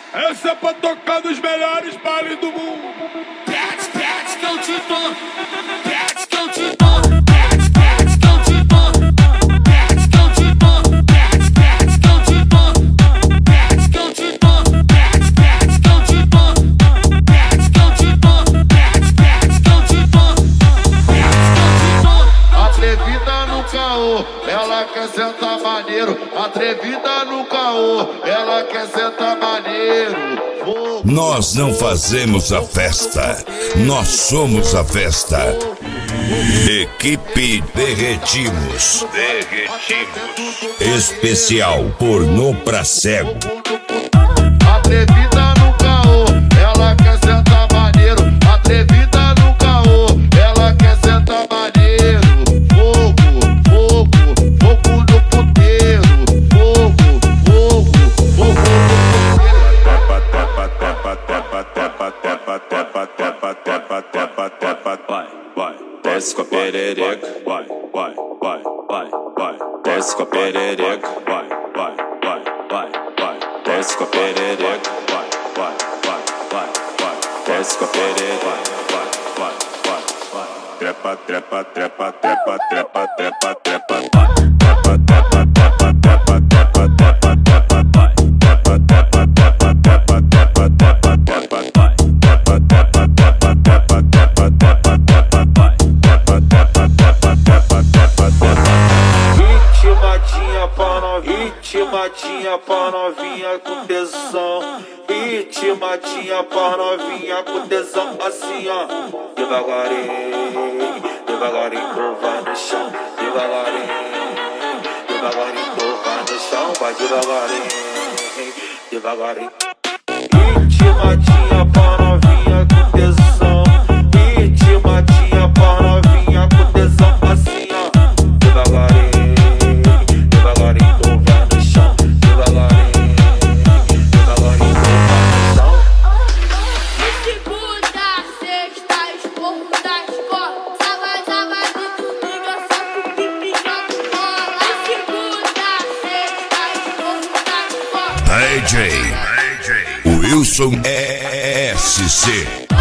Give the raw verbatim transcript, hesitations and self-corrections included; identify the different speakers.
Speaker 1: Essa é pra tocar nos melhores bailes do mundo.
Speaker 2: Pede, pede que eu te dou. Pede que eu te dou. Pede, pede que eu te dou. Pede que eu te dou. Pede, pede que eu te dou. Pede que eu te dou. Pede, pede que eu te dou. Pede que eu te dou. Pede, pede que eu te dou. Pede que eu te dou.
Speaker 3: Atrevida no caô, ela quer sentar maneiro. Atrevida no caô, ela quer sentar maneiro. Fogo,
Speaker 4: Nós não fazemos a festa, nós somos a festa. Equipe Derretimos. Derretimos. Especial pornô pra cego.
Speaker 3: Atrevida no caô, ela quer sentar maneiro. Atrevida no caô, ela quer sentar maneiro. Fogo, fogo, fogo no puteiro. Fogo, fogo, fogo no puteiro.
Speaker 5: Vai, vai, desce com a perereca. Vai, vai, vai, vai, vai, desce com a perereca. Vai, vai, vai, vai, vai, desce com a perereca. Vai, vai, vai, vai, vai, desce com a perereca. Vai, vai, vai, vai, trepa, trepa, trepa, trepa, trepa, trepa, trepa, vai. Trepa, trepa, trepa, trepa, trepa, trepa, trepa, vai. Trepa, trepa, trepa, trepa, trepa, trepa, trepa, vai. Trepa, trepa, trepa, trepa, trepa, trepa, trepa, vai. Trepa, trepa, trepa, trepa, trepa, trepa.
Speaker 6: Ritmadinha pra novinha, ritmadinha pra novinha com tesão. Ritmadinha pra novinha com tesão, assim ó. Devagarinho, devagarinho tu vai no chão. Devagarinho, devagarinho tu vai no chão. Vai devagarinho, devagarinho. Ritmadinha pra novinha com tesão. Ritmadinha pra novinha com tesão, assim ó. Devagarinho, devagarinho tu vai no chão. Devagarinho, devagarinho tu vai no chão.
Speaker 7: De segunda a sexta, esporro da escola. Sábado, sábado e domingo eu solto pipi jogo bola. De segunda a sexta, esporro da escola.
Speaker 4: D J Wilson S C.